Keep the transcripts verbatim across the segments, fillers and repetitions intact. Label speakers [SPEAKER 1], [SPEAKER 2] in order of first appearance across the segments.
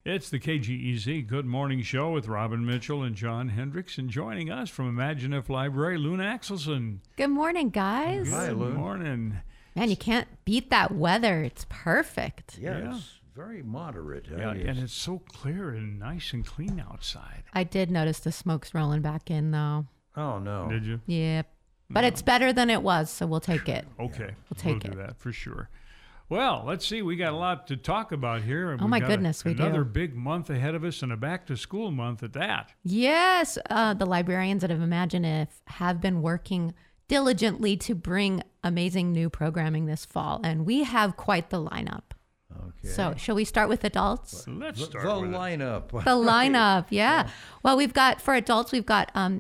[SPEAKER 1] It's the K G E Z Good Morning Show with Robin Mitchell and John Hendricks. And joining us from Imagine If Library, Loon Axelson.
[SPEAKER 2] Good morning, guys.
[SPEAKER 3] Hi,
[SPEAKER 1] Good
[SPEAKER 3] Loon.
[SPEAKER 1] morning.
[SPEAKER 2] Man, you can't beat that weather. It's perfect.
[SPEAKER 3] Yeah,
[SPEAKER 1] Yeah.
[SPEAKER 3] it's very moderate. huh?
[SPEAKER 1] Yeah,
[SPEAKER 3] It's-
[SPEAKER 1] and it's so clear and nice and clean outside.
[SPEAKER 2] I did notice the smoke's rolling back in, though.
[SPEAKER 3] oh, no.
[SPEAKER 1] Did you?
[SPEAKER 2] Yep. But it's better than it was, so we'll take it.
[SPEAKER 1] Okay.
[SPEAKER 2] We'll take
[SPEAKER 1] do
[SPEAKER 2] it.
[SPEAKER 1] that for sure. Well, let's see. We got a lot to talk about here. and
[SPEAKER 2] Oh,
[SPEAKER 1] we've
[SPEAKER 2] my
[SPEAKER 1] got
[SPEAKER 2] goodness,
[SPEAKER 1] a,
[SPEAKER 2] we do.
[SPEAKER 1] Another big month ahead of us and a back-to-school month at that.
[SPEAKER 2] Yes, uh, the librarians at Imagine If have been working diligently to bring amazing new programming this fall, and we have quite the lineup.
[SPEAKER 3] Okay.
[SPEAKER 2] So, shall we start with adults?
[SPEAKER 1] So let's
[SPEAKER 3] the,
[SPEAKER 1] start
[SPEAKER 3] the
[SPEAKER 1] with it.
[SPEAKER 3] lineup.
[SPEAKER 2] The lineup, yeah. Well, we've got, for adults, we've got um,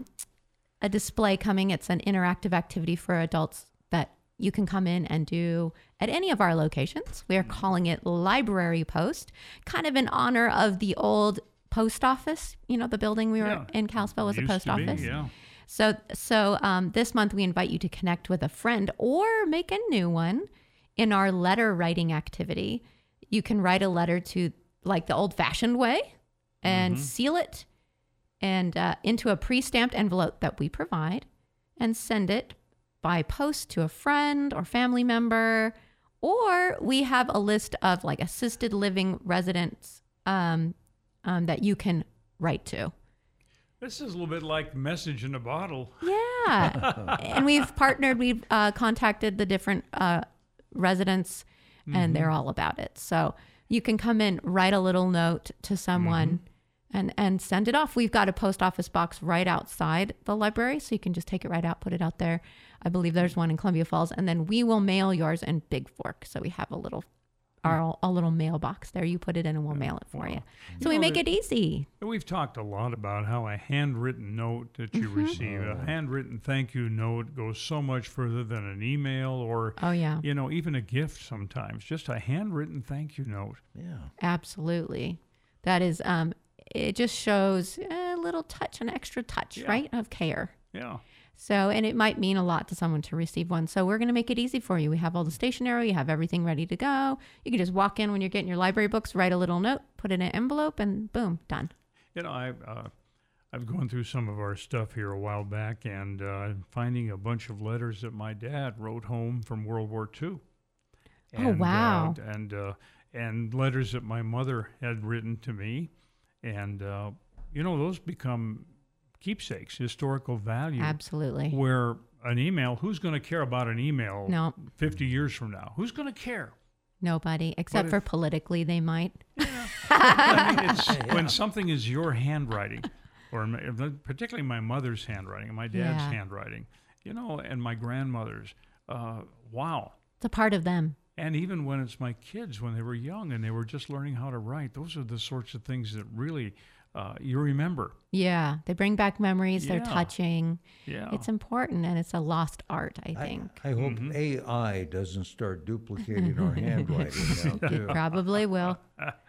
[SPEAKER 2] a display coming. It's an interactive activity for adults that you can come in and do at any of our locations. We are calling it Library Post, kind of in honor of the old post office. You know, the building we were
[SPEAKER 1] Yeah.
[SPEAKER 2] in Kalispell was a
[SPEAKER 1] Used
[SPEAKER 2] post
[SPEAKER 1] to be,
[SPEAKER 2] office.
[SPEAKER 1] yeah.
[SPEAKER 2] So, so um, this month we invite you to connect with a friend or make a new one in our letter writing activity. You can write a letter to like the old-fashioned way and seal it and uh, into a pre-stamped envelope that we provide and send it by post to a friend or family member. Or we have a list of like assisted living residents um, um, that you can write to.
[SPEAKER 1] This is a little bit like message in a bottle.
[SPEAKER 2] Yeah. And we've partnered, we've uh, contacted the different uh, residents, and they're all about it. So you can come in, write a little note to someone, and, and send it off. We've got a post office box right outside the library, so you can just take it right out, put it out there. I believe there's one in Columbia Falls, and then we will mail yours in Big Fork. So we have a little our a little mailbox there. You put it in, and we'll mail it for
[SPEAKER 1] Wow.
[SPEAKER 2] you.
[SPEAKER 1] You
[SPEAKER 2] So we
[SPEAKER 1] know,
[SPEAKER 2] make
[SPEAKER 1] the-
[SPEAKER 2] it easy.
[SPEAKER 1] We've talked a lot about how a handwritten note that you
[SPEAKER 2] Mm-hmm.
[SPEAKER 1] receive, a handwritten thank you note, goes so much further than an email or,
[SPEAKER 2] Oh yeah.
[SPEAKER 1] you know, even a gift sometimes. Just a handwritten thank you note.
[SPEAKER 3] Yeah.
[SPEAKER 2] Absolutely. That is, um, it just shows a little touch, an extra touch,
[SPEAKER 1] Yeah.
[SPEAKER 2] right, of care.
[SPEAKER 1] Yeah.
[SPEAKER 2] So, and it might mean a lot to someone to receive one. So we're going to make it easy for you. We have all the stationery. You have everything ready to go. You can just walk in when you're getting your library books, write a little note, put it in an envelope, and boom, done.
[SPEAKER 1] You know, I, uh, I've gone through some of our stuff here a while back and uh, finding a bunch of letters that my dad wrote home from World War Two.
[SPEAKER 2] Oh, wow.
[SPEAKER 1] Uh, and, uh, and letters that my mother had written to me. And, uh, you know, those become keepsakes, historical value.
[SPEAKER 2] Absolutely.
[SPEAKER 1] Where an email, who's going to care about an email
[SPEAKER 2] No,
[SPEAKER 1] fifty years from now? Who's going to care?
[SPEAKER 2] nobody, except
[SPEAKER 1] if-
[SPEAKER 2] for politically, they might.
[SPEAKER 1] I mean, it's when something is your handwriting, or my- particularly my mother's handwriting, and my dad's
[SPEAKER 2] Yeah.
[SPEAKER 1] handwriting, you know, and my grandmother's. Uh, wow.
[SPEAKER 2] It's a part of them.
[SPEAKER 1] And even when it's my kids, when they were young and they were just learning how to write, those are the sorts of things that really uh, you remember.
[SPEAKER 2] Yeah. They bring back memories. They're
[SPEAKER 1] Yeah.
[SPEAKER 2] touching.
[SPEAKER 1] Yeah.
[SPEAKER 2] It's important, and it's a lost art, I
[SPEAKER 3] I,
[SPEAKER 2] think.
[SPEAKER 3] I hope
[SPEAKER 1] Mm-hmm.
[SPEAKER 3] A I doesn't start duplicating our handwriting now,
[SPEAKER 2] It
[SPEAKER 3] too.
[SPEAKER 2] probably will.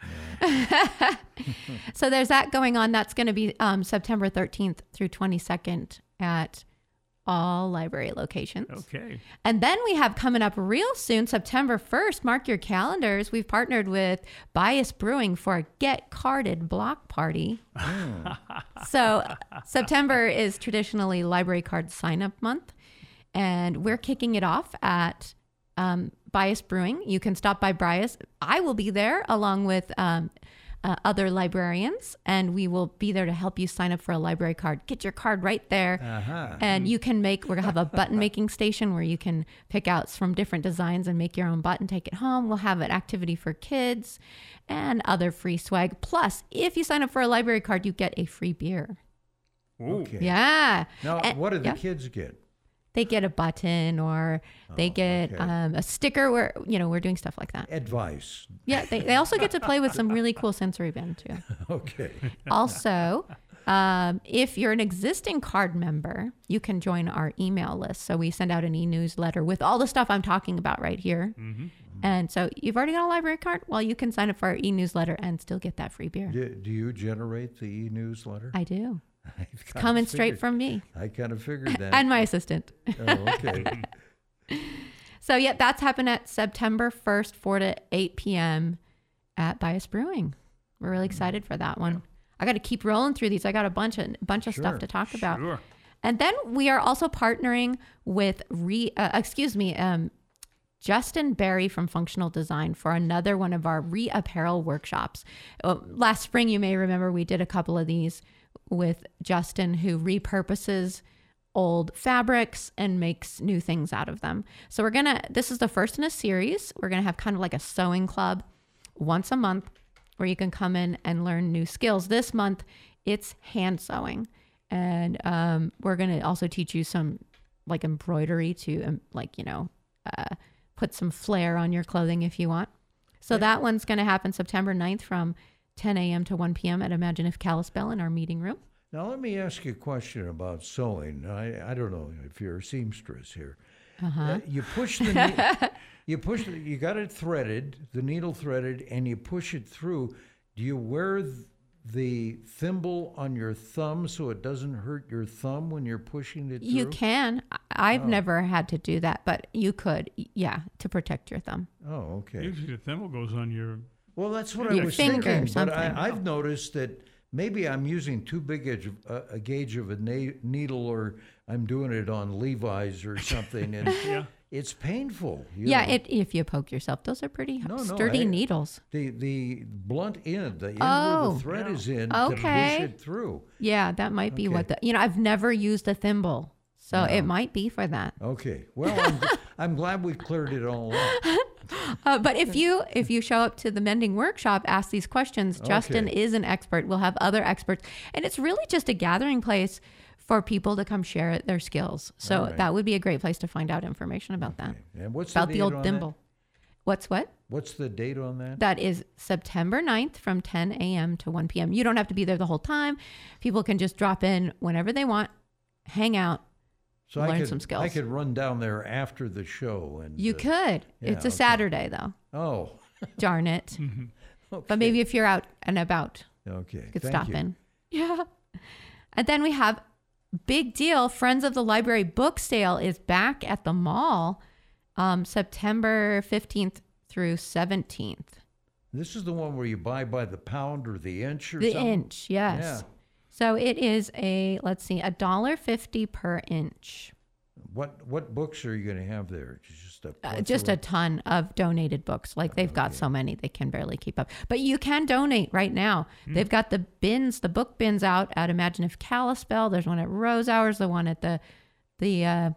[SPEAKER 2] So there's that going on. That's going to be um, September thirteenth through twenty-second at all library locations.
[SPEAKER 1] Okay.
[SPEAKER 2] And then we have coming up real soon, September first. Mark your calendars. We've partnered with Bias Brewing for a Get Carded block party. So September is traditionally library card sign up month, and we're kicking it off at um, Bias Brewing. You can stop by Bias. I will be there along with um, uh, other librarians, and we will be there to help you sign up for a library card. Get your card right there.
[SPEAKER 3] Uh-huh.
[SPEAKER 2] And you can make, we're going to have a button making station where you can pick out from different designs and make your own button, take it home. We'll have an activity for kids and other free swag. Plus, if you sign up for a library card, you get a free beer.
[SPEAKER 1] Ooh.
[SPEAKER 3] Okay.
[SPEAKER 2] Yeah.
[SPEAKER 3] Now,
[SPEAKER 2] And-
[SPEAKER 3] what do the
[SPEAKER 2] yeah.
[SPEAKER 3] kids get?
[SPEAKER 2] They get a button or they
[SPEAKER 3] Oh,
[SPEAKER 2] get
[SPEAKER 3] okay.
[SPEAKER 2] um, a sticker where, you know, we're doing stuff like that.
[SPEAKER 3] Advice.
[SPEAKER 2] Yeah. They, they also get to play with some really cool sensory band too.
[SPEAKER 3] Okay.
[SPEAKER 2] Also, um, if you're an existing card member, you can join our email list. So we send out an e-newsletter with all the stuff I'm talking about right here.
[SPEAKER 1] Mm-hmm.
[SPEAKER 2] And so you've already got a library card? Well, you can sign up for our e-newsletter and still get that free beer.
[SPEAKER 3] Do, do you generate the e-newsletter?
[SPEAKER 2] I do.
[SPEAKER 3] I
[SPEAKER 2] It's
[SPEAKER 3] kinda
[SPEAKER 2] coming straight
[SPEAKER 3] figured-
[SPEAKER 2] from me
[SPEAKER 3] I kind of figured that.
[SPEAKER 2] and my assistant.
[SPEAKER 3] Oh, okay.
[SPEAKER 2] So yeah, that's happened at September first, four to eight p.m. at Bias Brewing. We're really excited for that one. I got to keep rolling through these. I got a bunch of bunch of
[SPEAKER 3] Sure.
[SPEAKER 2] stuff to talk about.
[SPEAKER 1] Sure.
[SPEAKER 2] And then we are also partnering with re uh, excuse me, um, Justin Berry from Functional Design for another one of our re-apparel workshops. Uh, last spring, you may remember we did a couple of these with Justin, who repurposes old fabrics and makes new things out of them. So we're gonna, this is the first in a series. We're gonna have kind of like a sewing club once a month where you can come in and learn new skills. This month, it's hand sewing. And um, we're gonna also teach you some like embroidery to um, like, you know, uh, put some flair on your clothing if you want. So
[SPEAKER 3] Yeah.
[SPEAKER 2] that one's gonna happen September ninth from ten a.m. to one p.m. at Imagine If Kalispell in our meeting room.
[SPEAKER 3] Now, let me ask you a question about sewing. I, I don't know if you're a seamstress here. Uh, you push the ne- you push the, you got it threaded, the needle threaded, and you push it through. Do you wear th- the thimble on your thumb so it doesn't hurt your thumb when you're pushing it through?
[SPEAKER 2] You can. I- I've
[SPEAKER 3] Oh.
[SPEAKER 2] never had to do that, but you could, yeah, to protect your thumb.
[SPEAKER 3] Oh, okay.
[SPEAKER 1] Usually the thimble goes on your.
[SPEAKER 3] Well, that's what
[SPEAKER 2] Your
[SPEAKER 3] I was
[SPEAKER 2] finger or
[SPEAKER 3] thinking, but
[SPEAKER 2] something.
[SPEAKER 3] I, I've noticed that maybe I'm using too big a, a, a gauge of a na- needle, or I'm doing it on Levi's or something, and
[SPEAKER 1] Yeah.
[SPEAKER 3] it's painful. You
[SPEAKER 2] Yeah,
[SPEAKER 3] know.
[SPEAKER 2] it, if you poke yourself, those are pretty
[SPEAKER 3] No, no,
[SPEAKER 2] sturdy
[SPEAKER 3] I-
[SPEAKER 2] needles.
[SPEAKER 3] the the blunt end, the end where
[SPEAKER 2] Oh.
[SPEAKER 3] the thread
[SPEAKER 1] Yeah.
[SPEAKER 3] is in,
[SPEAKER 2] Okay.
[SPEAKER 3] to push it through.
[SPEAKER 2] Yeah, that might be what
[SPEAKER 3] Okay.
[SPEAKER 2] the, you know, I've never used a thimble, so
[SPEAKER 3] No.
[SPEAKER 2] it might be for that.
[SPEAKER 3] Okay. Well, I'm, I'm glad we cleared it all up.
[SPEAKER 2] Uh, but if you if you show up to the mending workshop, ask these questions. Justin
[SPEAKER 3] Okay.
[SPEAKER 2] is an expert. We'll have other experts, and it's really just a gathering place for people to come share their skills. So
[SPEAKER 3] All right.
[SPEAKER 2] that would be a great place to find out information about that,
[SPEAKER 3] And what's
[SPEAKER 2] about
[SPEAKER 3] the,
[SPEAKER 2] the
[SPEAKER 3] date
[SPEAKER 2] old
[SPEAKER 3] on
[SPEAKER 2] thimble. What's what?
[SPEAKER 3] That? What's the date on that?
[SPEAKER 2] That is September ninth from ten a.m. to one p.m. You don't have to be there the whole time. People can just drop in whenever they want, hang out.
[SPEAKER 3] So
[SPEAKER 2] learn
[SPEAKER 3] I could,
[SPEAKER 2] some skills.
[SPEAKER 3] I could run down there after the show and
[SPEAKER 2] You
[SPEAKER 3] uh,
[SPEAKER 2] could.
[SPEAKER 3] yeah,
[SPEAKER 2] It's a
[SPEAKER 3] okay.
[SPEAKER 2] Saturday, though.
[SPEAKER 3] Oh,
[SPEAKER 2] Darn it.
[SPEAKER 3] okay.
[SPEAKER 2] But maybe if you're out and about,
[SPEAKER 3] Okay.
[SPEAKER 2] you could
[SPEAKER 3] Thank
[SPEAKER 2] stop
[SPEAKER 3] you.
[SPEAKER 2] in. Yeah. And then we have big deal. Friends of the Library book sale is back at the mall um, September fifteenth through seventeenth.
[SPEAKER 3] This is the one where you buy by the pound or the inch or
[SPEAKER 2] The
[SPEAKER 3] something?
[SPEAKER 2] inch, yes.
[SPEAKER 3] Yeah.
[SPEAKER 2] So it is a, let's see, a dollar fifty per inch.
[SPEAKER 3] What what books are you going to have there? Just a
[SPEAKER 2] Uh, just a
[SPEAKER 3] plethora?
[SPEAKER 2] ton of donated books. Like they've got so many, they can barely keep up. But you can donate right now. They've got the bins, the book bins out at Imagine If Kalispell. There's one at Rose Hours, the one at the the uh,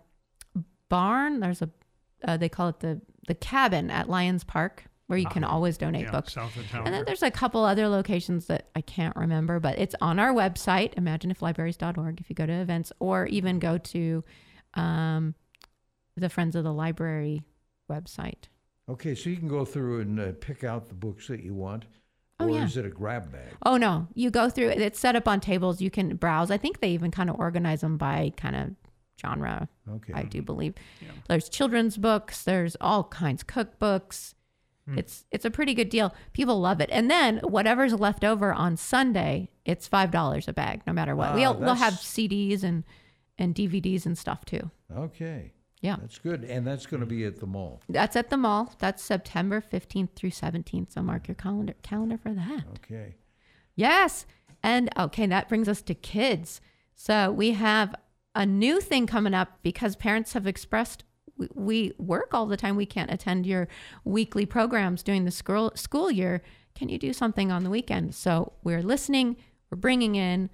[SPEAKER 2] barn. There's a, uh, they call it the the cabin at Lions Park, where you can
[SPEAKER 1] Ah,
[SPEAKER 2] always donate
[SPEAKER 1] Yeah,
[SPEAKER 2] books.
[SPEAKER 1] south of town.
[SPEAKER 2] And then
[SPEAKER 1] there.
[SPEAKER 2] there's a couple other locations that I can't remember, but it's on our website, imagine if libraries dot org, if you go to events, or even go to um, the Friends of the Library website.
[SPEAKER 3] Okay, so you can go through and uh, pick out the books that you want,
[SPEAKER 2] Oh,
[SPEAKER 3] or
[SPEAKER 2] yeah.
[SPEAKER 3] is it a grab bag?
[SPEAKER 2] Oh, no, you go through it. It's set up on tables. You can browse. I think they even kind of organize them by kind of genre,
[SPEAKER 3] Okay.
[SPEAKER 2] I do believe.
[SPEAKER 1] Yeah.
[SPEAKER 2] There's children's books. There's all kinds, cookbooks.
[SPEAKER 1] Hmm.
[SPEAKER 2] It's it's a pretty good deal. People love it. And then whatever's left over on Sunday, it's five dollars a bag, no matter what.
[SPEAKER 3] Ah,
[SPEAKER 2] we'll we'll have
[SPEAKER 3] that's-
[SPEAKER 2] C Ds and and D V Ds and stuff too.
[SPEAKER 3] Okay.
[SPEAKER 2] Yeah,
[SPEAKER 3] That's good. And that's going to be at the mall.
[SPEAKER 2] that's at the mall. That's September fifteenth through seventeenth. So mark your calendar calendar for that.
[SPEAKER 3] Okay.
[SPEAKER 2] Yes. And okay, that brings us to kids. So we have a new thing coming up because parents have expressed we, we work all the time. We can't attend your weekly programs during the school, school year. Can you do something on the weekend? So we're listening. We're bringing in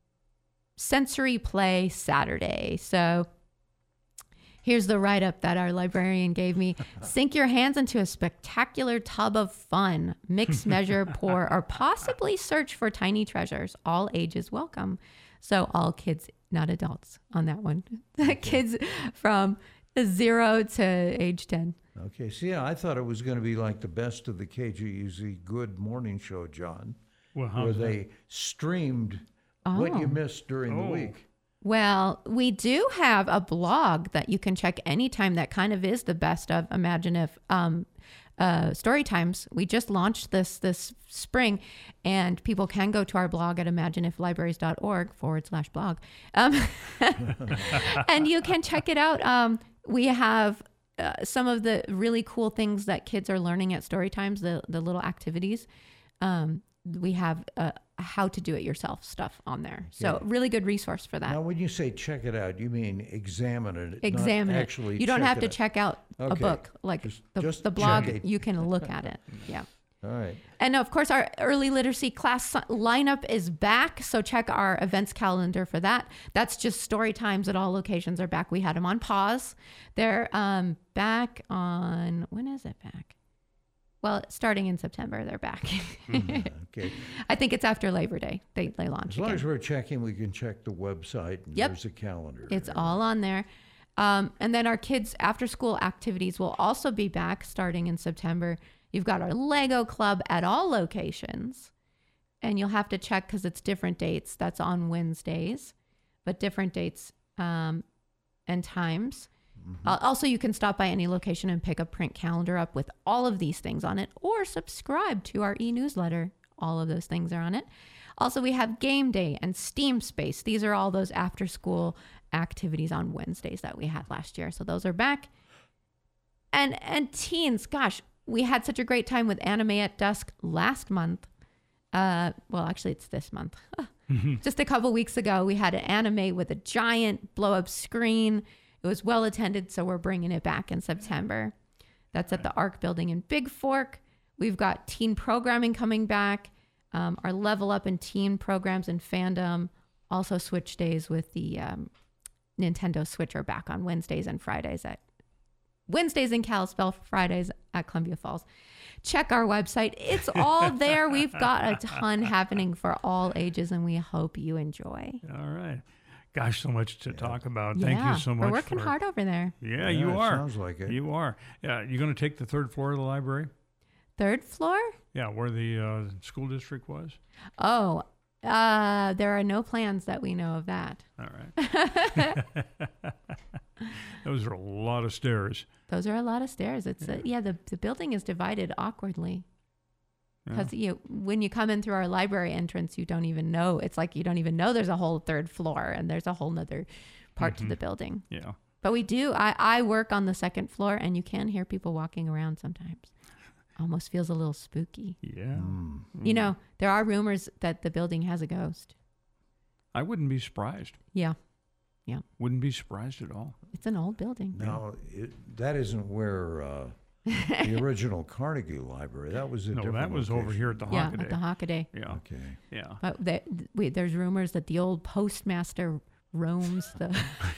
[SPEAKER 2] Sensory Play Saturday. So here's the write-up that our librarian gave me. Sink your hands into a spectacular tub of fun. Mix, measure, pour, or possibly search for tiny treasures. All ages welcome. So all kids, not adults on that one. Kids from zero to age ten.
[SPEAKER 3] Okay. See, yeah, I thought it was going to be like the best of the K G U Z Good Morning Show, John,
[SPEAKER 1] Well,
[SPEAKER 3] where
[SPEAKER 1] how's that?
[SPEAKER 3] they streamed what you
[SPEAKER 2] Oh.
[SPEAKER 3] missed during
[SPEAKER 1] Oh.
[SPEAKER 3] the week.
[SPEAKER 2] Well, we do have a blog that you can check anytime that kind of is the best of Imagine If um, uh, story times. We just launched this this spring, and people can go to our blog at imagine if libraries dot org forward slash blog. Um, and you can check it out. Um, we have uh, some of the really cool things that kids are learning at story times, the, the little activities. Um, we have uh, how to do it yourself stuff on there. So
[SPEAKER 3] Yeah.
[SPEAKER 2] really good resource for that.
[SPEAKER 3] Now, when you say check it out, you mean examine it,
[SPEAKER 2] Examine
[SPEAKER 3] not
[SPEAKER 2] it.
[SPEAKER 3] actually
[SPEAKER 2] You don't
[SPEAKER 3] check
[SPEAKER 2] have
[SPEAKER 3] it
[SPEAKER 2] to
[SPEAKER 3] out.
[SPEAKER 2] check out a
[SPEAKER 3] Okay.
[SPEAKER 2] book. Like
[SPEAKER 3] Just-
[SPEAKER 2] the,
[SPEAKER 3] just
[SPEAKER 2] the blog,
[SPEAKER 3] check it.
[SPEAKER 2] you can look at it. Yeah.
[SPEAKER 3] All right.
[SPEAKER 2] And of course, our early literacy class lineup is back. So check our events calendar for that. That's just story times at all locations are back. We had them on pause. They're um, back on, when is it back? Well, starting in September, they're back.
[SPEAKER 3] Okay.
[SPEAKER 2] I think it's after Labor Day. They, they launch
[SPEAKER 3] As long
[SPEAKER 2] again.
[SPEAKER 3] as we're checking, we can check the website, and
[SPEAKER 2] Yep.
[SPEAKER 3] there's a calendar.
[SPEAKER 2] It's
[SPEAKER 3] there.
[SPEAKER 2] all on there. Um, and then our kids' after school activities will also be back starting in September. You've got our Lego Club at all locations. And you'll have to check because it's different dates. That's on Wednesdays, but different dates um, and times.
[SPEAKER 3] Mm-hmm.
[SPEAKER 2] Uh, also, you can stop by any location and pick a print calendar up with all of these things on it or subscribe to our e-newsletter. All of those things are on it. Also, we have Game Day and Steam Space. These are all those after school activities on Wednesdays that we had last year. So those are back. And and teens, gosh, we had such a great time with Anime at Dusk last month. Uh, well, actually, it's this month. Just a couple weeks ago, we had an anime with a giant blow-up screen. It was well attended, so we're bringing it back in September. That's at the Arc Building in Big Fork. We've got teen programming coming back. Um, our Level Up in teen programs and fandom. Also, Switch days with the um, Nintendo Switch are back on Wednesdays and Fridays at Wednesdays in Kalispell, Fridays at Columbia Falls. Check our website. It's all there. We've got a ton happening for all ages, and we hope you enjoy.
[SPEAKER 1] All right. Gosh, so much to talk about. Thank
[SPEAKER 2] yeah,
[SPEAKER 1] you so much.
[SPEAKER 2] We're working
[SPEAKER 1] for,
[SPEAKER 2] hard over there.
[SPEAKER 1] Yeah,
[SPEAKER 3] Yeah,
[SPEAKER 1] you
[SPEAKER 3] it
[SPEAKER 1] are.
[SPEAKER 3] sounds like it.
[SPEAKER 1] You are. Yeah, you're going to take the third floor of the library?
[SPEAKER 2] Third floor?
[SPEAKER 1] Yeah, where the uh, school district was?
[SPEAKER 2] Oh, uh, there are no plans that we know of that.
[SPEAKER 1] All right. Those are a lot of stairs.
[SPEAKER 2] Those are a lot of stairs. It's yeah, yeah the, the building is divided awkwardly. Because
[SPEAKER 1] Yeah.
[SPEAKER 2] you, when you come in through our library entrance, you don't even know. It's like you don't even know there's a whole third floor and there's a whole nother part
[SPEAKER 1] Mm-hmm.
[SPEAKER 2] to the building.
[SPEAKER 1] Yeah.
[SPEAKER 2] But we do. I, I work on the second floor, and you can hear people walking around sometimes. Almost feels a little spooky.
[SPEAKER 1] Yeah.
[SPEAKER 3] Mm.
[SPEAKER 2] You know, there are rumors that the building has a ghost.
[SPEAKER 1] I wouldn't be surprised.
[SPEAKER 2] Yeah,
[SPEAKER 1] Wouldn't be surprised at all.
[SPEAKER 2] it's an old building.
[SPEAKER 3] Now, it, that isn't where uh, the original Carnegie Library. That was a
[SPEAKER 1] No,
[SPEAKER 3] different
[SPEAKER 1] that was over
[SPEAKER 3] location.
[SPEAKER 1] here at the
[SPEAKER 2] Yeah,
[SPEAKER 1] Hockaday.
[SPEAKER 2] at the Hockaday.
[SPEAKER 1] Yeah.
[SPEAKER 3] Okay.
[SPEAKER 1] Yeah.
[SPEAKER 2] But they, wait, there's rumors that the old postmaster roams the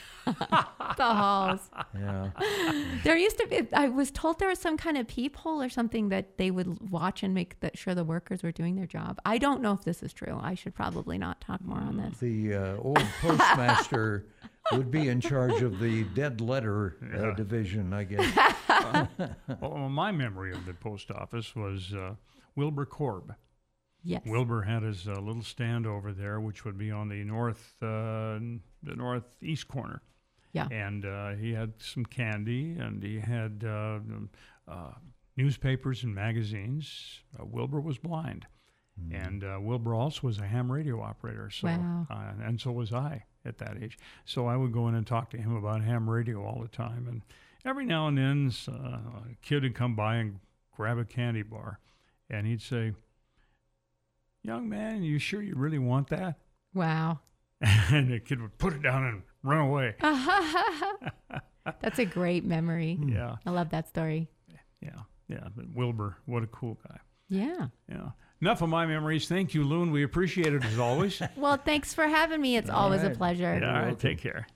[SPEAKER 2] the halls.
[SPEAKER 3] Yeah.
[SPEAKER 2] There used to be. I was told there was some kind of peephole or something that they would watch and make that sure the workers were doing their job. I don't know if this is true. I should probably not talk more on this.
[SPEAKER 3] The uh, old postmaster would be in charge of the dead letter uh,
[SPEAKER 1] Yeah.
[SPEAKER 3] division, I guess.
[SPEAKER 1] Well, my memory of the post office was uh, Wilbur Korb.
[SPEAKER 2] Yes.
[SPEAKER 1] Wilbur had his uh, little stand over there, which would be on the north, uh, the northeast corner.
[SPEAKER 2] Yeah.
[SPEAKER 1] And uh, he had some candy, and he had uh, uh, newspapers and magazines. Uh, Wilbur was blind, and uh, Wilbur also was a ham radio operator. So,
[SPEAKER 2] Wow.
[SPEAKER 1] uh, and so was I at that age. So I would go in and talk to him about ham radio all the time. And every now and then, uh, a kid would come by and grab a candy bar, and he'd say, "Young man, you sure you really want that?"
[SPEAKER 2] Wow.
[SPEAKER 1] And the kid would put it down and run away.
[SPEAKER 2] That's a great memory.
[SPEAKER 1] Yeah,
[SPEAKER 2] I love that story.
[SPEAKER 1] yeah, yeah. But Wilbur, what a cool guy.
[SPEAKER 2] Yeah.
[SPEAKER 1] Yeah. Enough of my memories. Thank you, Loon. We appreciate it as always.
[SPEAKER 2] Well, thanks for having me. It's always a
[SPEAKER 3] right.
[SPEAKER 2] pleasure.
[SPEAKER 1] Yeah, all right. Take care.